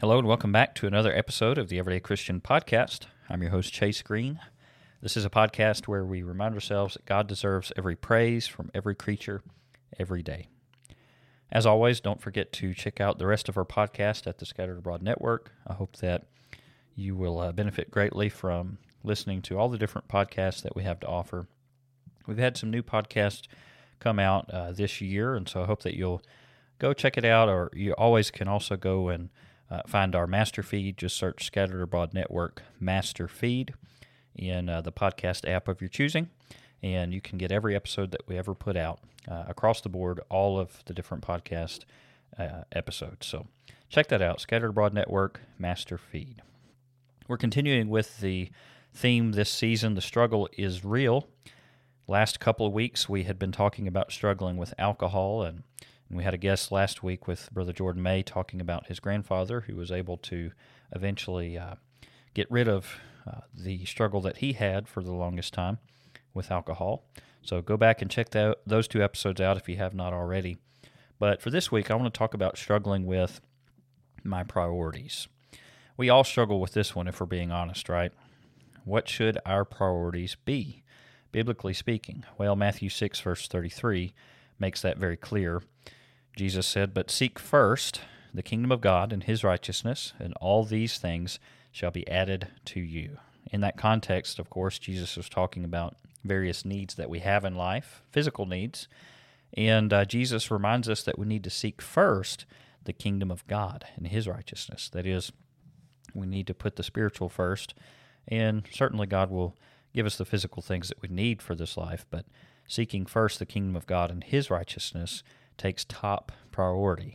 Hello and welcome back to another episode of the Everyday Christian Podcast. I'm your host, Chase Green. This is a podcast where we remind ourselves that God deserves every praise from every creature every day. As always, don't forget to check out the rest of our podcast at the Scattered Abroad Network. I hope that you will benefit greatly from listening to all the different podcasts that we have to offer. We've had some new podcasts come out this year, and so I hope that you'll go check it out, or you always can also go and find our master feed. Just search Scattered Abroad Network Master Feed in the podcast app of your choosing, and you can get every episode that we ever put out across the board, all of the different podcast episodes. So check that out, Scattered Abroad Network Master Feed. We're continuing with the theme this season, The Struggle is Real. Last couple of weeks, we had been talking about struggling with alcohol, and we had a guest last week with Brother Jordan May talking about his grandfather, who was able to eventually get rid of the struggle that he had for the longest time with alcohol. So go back and check those two episodes out if you have not already. But for this week, I want to talk about struggling with my priorities. We all struggle with this one if we're being honest, right? What should our priorities be, biblically speaking? Well, Matthew 6, verse 33 makes that very clear. Jesus said, "But seek first the kingdom of God and His righteousness, and all these things shall be added to you." In that context, of course, Jesus was talking about various needs that we have in life, physical needs, and Jesus reminds us that we need to seek first the kingdom of God and His righteousness. That is, we need to put the spiritual first, and certainly God will give us the physical things that we need for this life, but seeking first the kingdom of God and His righteousness takes top priority.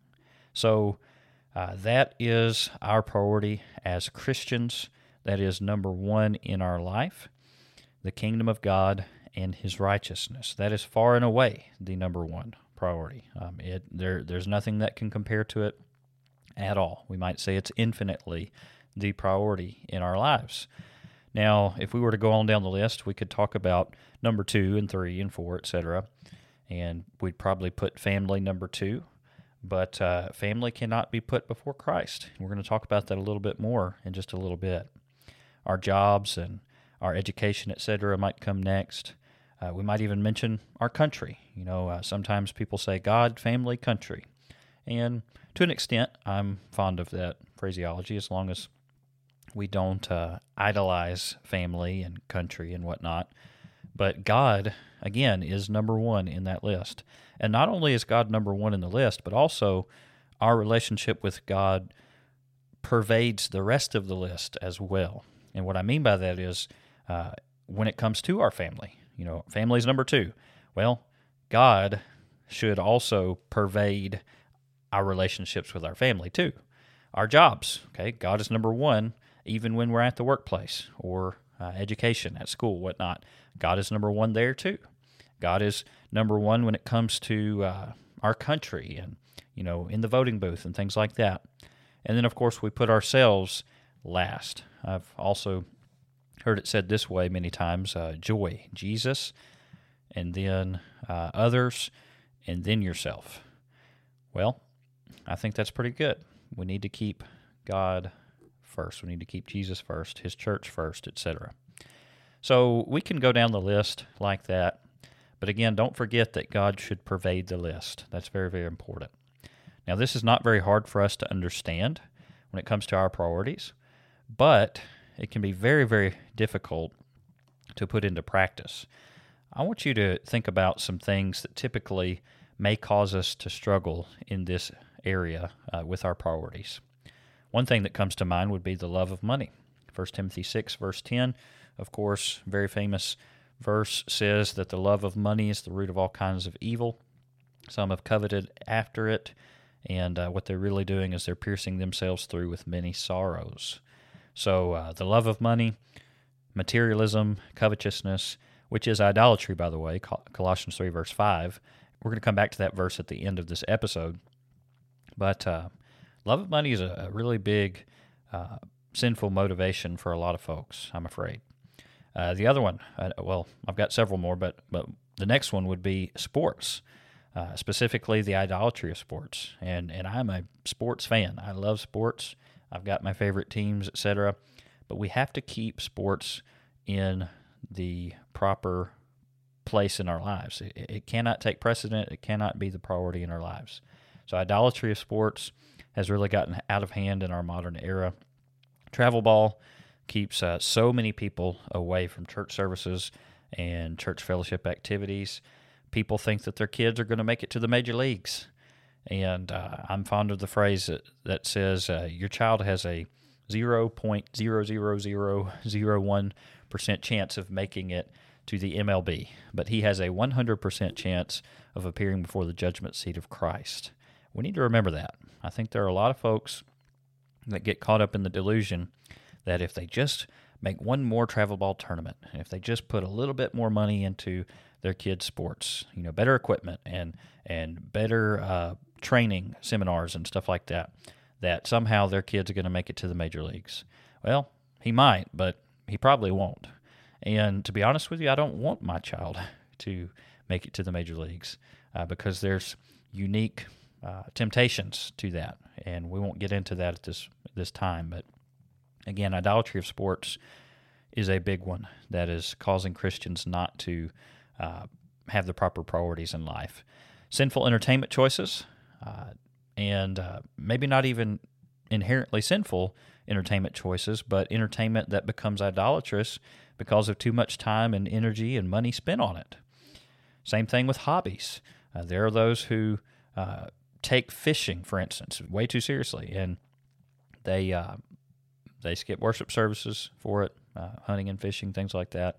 So that is our priority as Christians. That is number one in our life, the kingdom of God and His righteousness. That is far and away the number one priority. There's nothing that can compare to it at all. We might say it's infinitely the priority in our lives. Now, if we were to go on down the list, we could talk about number 2 and 3 and 4, etc., and we'd probably put family number 2, but family cannot be put before Christ. We're going to talk about that a little bit more in just a little bit. Our jobs and our education, etc., might come next. We might even mention our country. Sometimes people say God, family, country. And to an extent, I'm fond of that phraseology as long as we don't idolize family and country and whatnot. But God, again, is number one in that list. And not only is God number one in the list, but also our relationship with God pervades the rest of the list as well. And what I mean by that is when it comes to our family, family is number 2. Well, God should also pervade our relationships with our family too. Our jobs, okay, God is number 1 even when we're at the workplace or education at school, whatnot. God is number 1 there too. God is number 1 when it comes to our country and, in the voting booth and things like that. And then, of course, we put ourselves last. I've also heard it said this way many times, joy, Jesus, and then others, and then yourself. Well, I think that's pretty good. We need to keep God first. We need to keep Jesus first, His church first, etc. So we can go down the list like that, but again, don't forget that God should pervade the list. That's very, very important. Now, this is not very hard for us to understand when it comes to our priorities, but it can be very, very difficult to put into practice. I want you to think about some things that typically may cause us to struggle in this area with our priorities. One thing that comes to mind would be the love of money. 1 Timothy 6, verse 10, of course, very famous verse says that the love of money is the root of all kinds of evil. Some have coveted after it, and what they're really doing is they're piercing themselves through with many sorrows. So the love of money, materialism, covetousness, which is idolatry, by the way, Colossians 3, verse 5. We're going to come back to that verse at the end of this episode. But love of money is a really big sinful motivation for a lot of folks, I'm afraid. The other one, I've got several more, but the next one would be sports. specifically the idolatry of sports. And I'm a sports fan. I love sports. I've got my favorite teams, etc. But we have to keep sports in the proper place in our lives. It cannot take precedent. It cannot be the priority in our lives. So idolatry of sports has really gotten out of hand in our modern era. Travel ball keeps so many people away from church services and church fellowship activities. People think that their kids are going to make it to the major leagues. And I'm fond of the phrase that says your child has a 0.00001% chance of making it to the MLB, but he has a 100% chance of appearing before the judgment seat of Christ. We need to remember that. I think there are a lot of folks that get caught up in the delusion that if they just make one more travel ball tournament, and if they just put a little bit more money into their kids' sports, better equipment and better training seminars and stuff like that, that somehow their kids are going to make it to the major leagues. Well, he might, but he probably won't. And to be honest with you, I don't want my child to make it to the major leagues because there's unique temptations to that, and we won't get into that at this time. But again, idolatry of sports is a big one that is causing Christians not to have the proper priorities in life. Sinful entertainment choices, and maybe not even inherently sinful entertainment choices, but entertainment that becomes idolatrous because of too much time and energy and money spent on it. Same thing with hobbies. There are those who take fishing, for instance, way too seriously, and they skip worship services for it, hunting and fishing, things like that.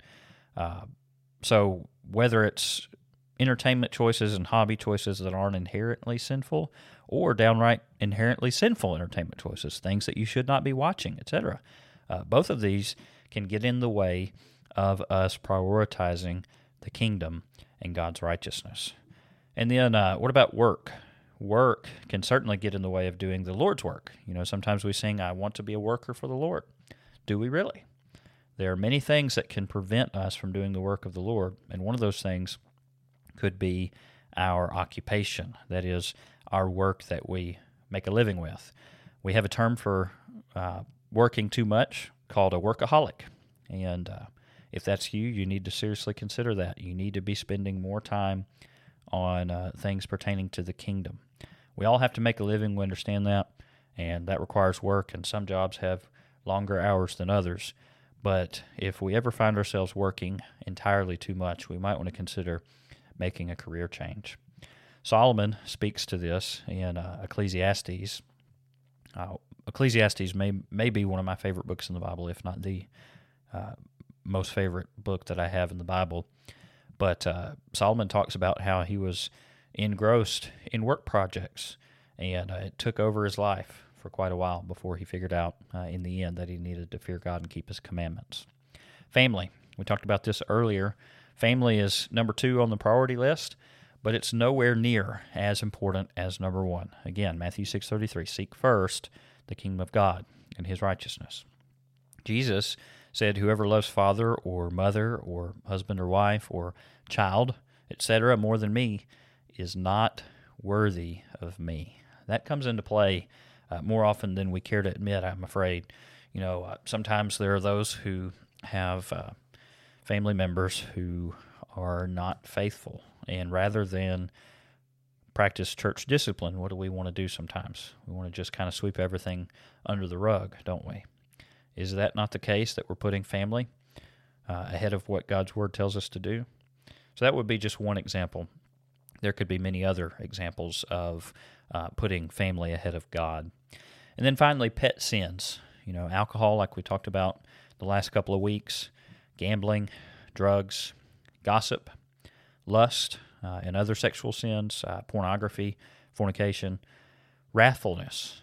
So whether it's entertainment choices and hobby choices that aren't inherently sinful, or downright inherently sinful entertainment choices, things that you should not be watching, etc. Both of these can get in the way of us prioritizing the kingdom and God's righteousness. And then what about work? Work can certainly get in the way of doing the Lord's work. Sometimes we sing, I want to be a worker for the Lord. Do we really? There are many things that can prevent us from doing the work of the Lord, and one of those things could be our occupation, that is, our work that we make a living with. We have a term for working too much called a workaholic, and if that's you, you need to seriously consider that. You need to be spending more time on things pertaining to the kingdom. We all have to make a living, we understand that, and that requires work, and some jobs have longer hours than others. But if we ever find ourselves working entirely too much, we might want to consider making a career change. Solomon speaks to this in Ecclesiastes. Ecclesiastes may be one of my favorite books in the Bible, if not the most favorite book that I have in the Bible. But Solomon talks about how he was engrossed in work projects, and it took over his life for quite a while before he figured out in the end that he needed to fear God and keep his commandments. Family. We talked about this earlier. Family is number 2 on the priority list, but it's nowhere near as important as number 1. Again, Matthew 6:33, seek first the kingdom of God and his righteousness. Jesus said, whoever loves father or mother or husband or wife or child, etc., more than me, is not worthy of me. That comes into play more often than we care to admit, I'm afraid. Sometimes there are those who have family members who are not faithful, and rather than practice church discipline, what do we want to do sometimes? We want to just kind of sweep everything under the rug, don't we? Is that not the case, that we're putting family ahead of what God's Word tells us to do? So that would be just one example. There could be many other examples of putting family ahead of God. And then finally, pet sins. Alcohol, like we talked about the last couple of weeks, gambling, drugs, gossip, lust, and other sexual sins, pornography, fornication, wrathfulness.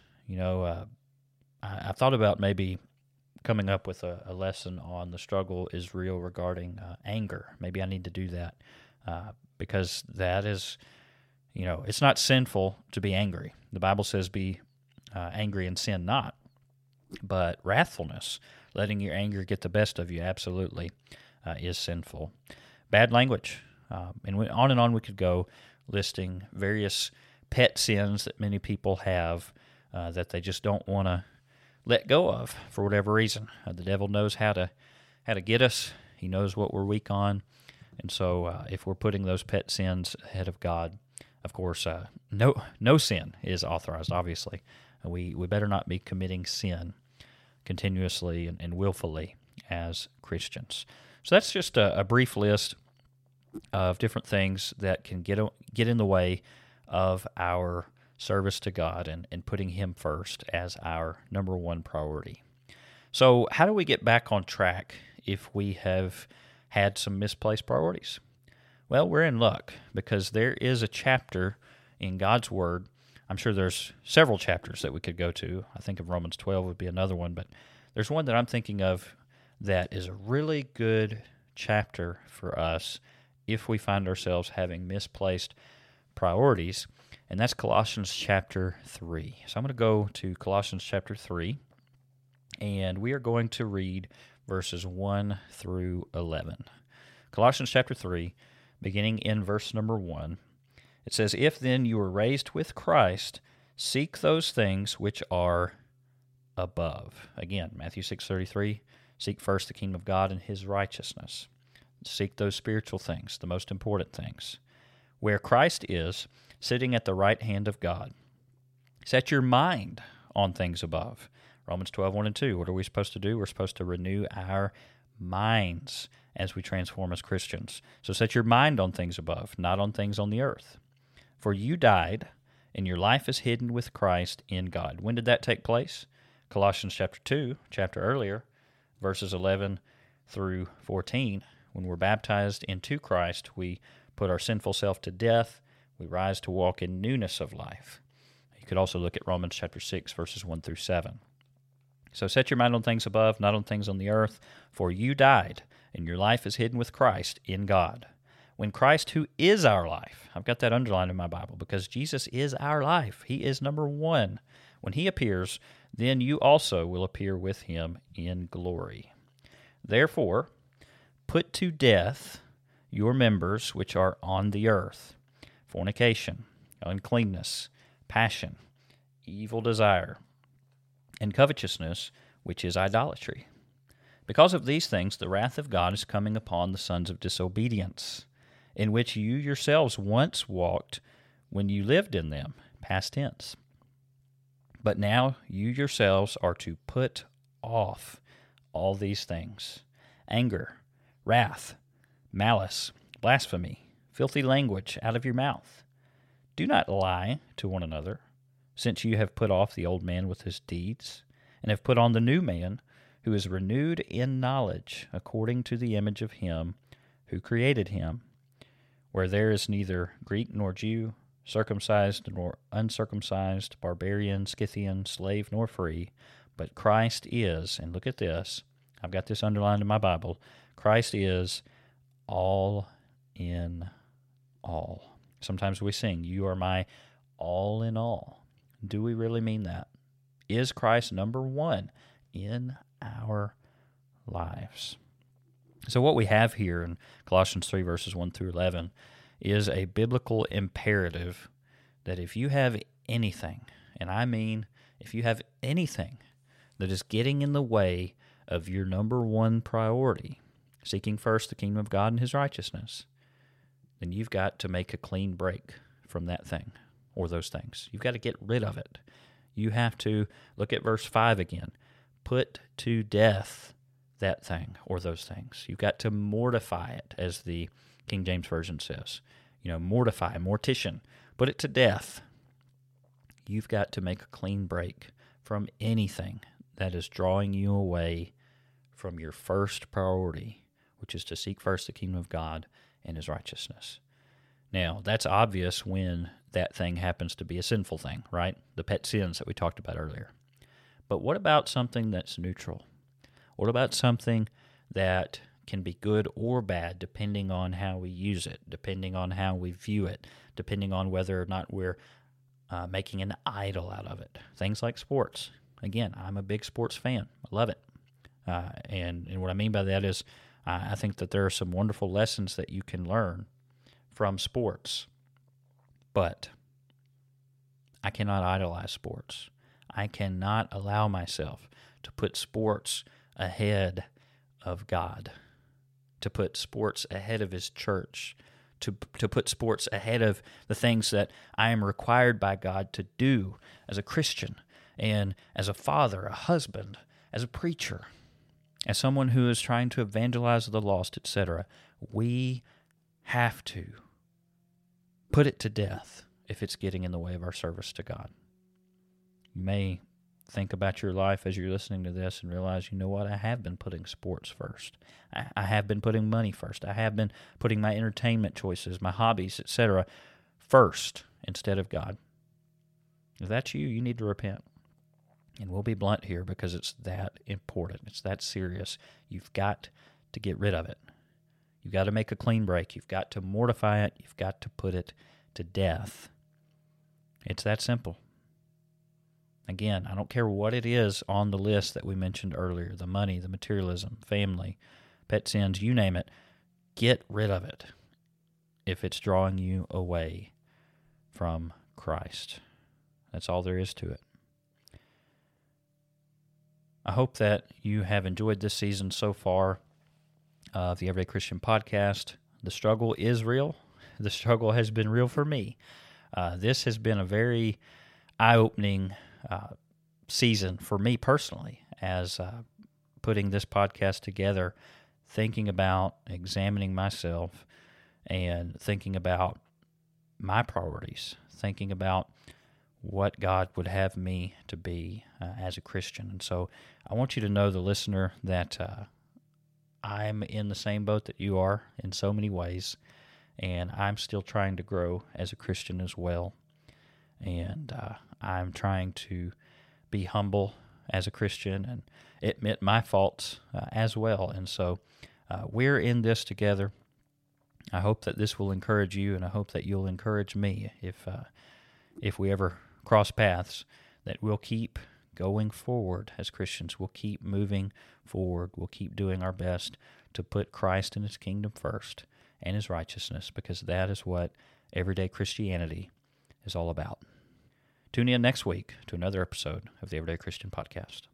I thought about maybe coming up with a lesson on the struggle is real regarding anger. Maybe I need to do that because that is, it's not sinful to be angry. The Bible says be angry and sin not. But wrathfulness, letting your anger get the best of you, absolutely is sinful. Bad language, and on we could go. listing various pet sins that many people have that they just don't want to let go of for whatever reason. The devil knows how to get us. He knows what we're weak on. And so if we're putting those pet sins ahead of God, of course, no sin is authorized, obviously. We better not be committing sin continuously and willfully as Christians. So that's just a brief list of different things that can get in the way of our service to God and putting Him first as our number one priority. So how do we get back on track if we have had some misplaced priorities? Well, we're in luck because there is a chapter in God's Word. I'm sure there's several chapters that we could go to. I think of Romans 12 would be another one, but there's one that I'm thinking of that is a really good chapter for us if we find ourselves having misplaced priorities, and that's Colossians chapter 3. So I'm going to go to Colossians chapter 3, and we are going to read verses 1 through 11. Colossians chapter 3, beginning in verse number 1, it says, "If then you were raised with Christ, seek those things which are above." Again, Matthew 6:33, seek first the kingdom of God and His righteousness. Seek those spiritual things, the most important things. Where Christ is, sitting at the right hand of God. Set your mind on things above. Romans 12:1 and 2. What are we supposed to do? We're supposed to renew our minds as we transform as Christians. So set your mind on things above, not on things on the earth. For you died, and your life is hidden with Christ in God. When did that take place? Colossians chapter 2, chapter earlier, verses 11 through 14. When we're baptized into Christ, we put our sinful self to death. We rise to walk in newness of life. You could also look at Romans chapter 6, verses 1 through 7. So set your mind on things above, not on things on the earth, for you died, and your life is hidden with Christ in God. When Christ, who is our life, I've got that underlined in my Bible, because Jesus is our life. He is number one. When He appears, then you also will appear with Him in glory. Therefore, put to death your members which are on the earth: fornication, uncleanness, passion, evil desire, and covetousness, which is idolatry. Because of these things, the wrath of God is coming upon the sons of disobedience, in which you yourselves once walked when you lived in them, past tense. But now you yourselves are to put off all these things: anger, wrath, malice, blasphemy, filthy language out of your mouth. Do not lie to one another, since you have put off the old man with his deeds, and have put on the new man, who is renewed in knowledge according to the image of Him who created him, where there is neither Greek nor Jew, circumcised nor uncircumcised, barbarian, Scythian, slave nor free, but Christ is, and look at this, I've got this underlined in my Bible, Christ is all in all. Sometimes we sing, "You are my all in all." Do we really mean that? Is Christ number one in our lives? So what we have here in Colossians 3, verses 1 through 11, is a biblical imperative that if you have anything, and I mean if you have anything that is getting in the way of your number one priority, seeking first the kingdom of God and His righteousness, then you've got to make a clean break from that thing or those things. You've got to get rid of it. You have to look at verse 5 again. Put to death that thing or those things. You've got to mortify it, as the King James Version says. Mortify, mortician. Put it to death. You've got to make a clean break from anything that is drawing you away from your first priority, which is to seek first the kingdom of God and His righteousness. Now, that's obvious when that thing happens to be a sinful thing, right? The pet sins that we talked about earlier. But what about something that's neutral? What about something that can be good or bad depending on how we use it, depending on how we view it, depending on whether or not we're making an idol out of it? Things like sports. Again, I'm a big sports fan. I love it. And what I mean by that is I think that there are some wonderful lessons that you can learn from sports. But I cannot idolize sports. I cannot allow myself to put sports ahead of God, to put sports ahead of His church, to put sports ahead of the things that I am required by God to do as a Christian and as a father, a husband, as a preacher, as someone who is trying to evangelize the lost, etc. We have to put it to death if it's getting in the way of our service to God. You may think about your life as you're listening to this and realize, you know what, I have been putting sports first. I have been putting money first. I have been putting my entertainment choices, my hobbies, etc. first instead of God. If that's you, you need to repent. And we'll be blunt here because it's that important. It's that serious. You've got to get rid of it. You've got to make a clean break. You've got to mortify it. You've got to put it to death. It's that simple. Again, I don't care what it is on the list that we mentioned earlier, the money, the materialism, family, pet sins, you name it, get rid of it if it's drawing you away from Christ. That's all there is to it. I hope that you have enjoyed this season so far of the Everyday Christian Podcast. The struggle is real. The struggle has been real for me. This has been a very eye-opening season for me personally as putting this podcast together, thinking about examining myself and thinking about my priorities, thinking about what God would have me to be as a Christian. And so I want you to know, the listener, that I'm in the same boat that you are in so many ways, and I'm still trying to grow as a Christian as well. And I'm trying to be humble as a Christian and admit my faults as well. And so we're in this together. I hope that this will encourage you, and I hope that you'll encourage me if we ever cross paths, that we'll keep going forward as Christians. We'll keep moving forward. We'll keep doing our best to put Christ and His kingdom first and His righteousness, because that is what everyday Christianity is all about. Tune in next week to another episode of the Everyday Christian Podcast.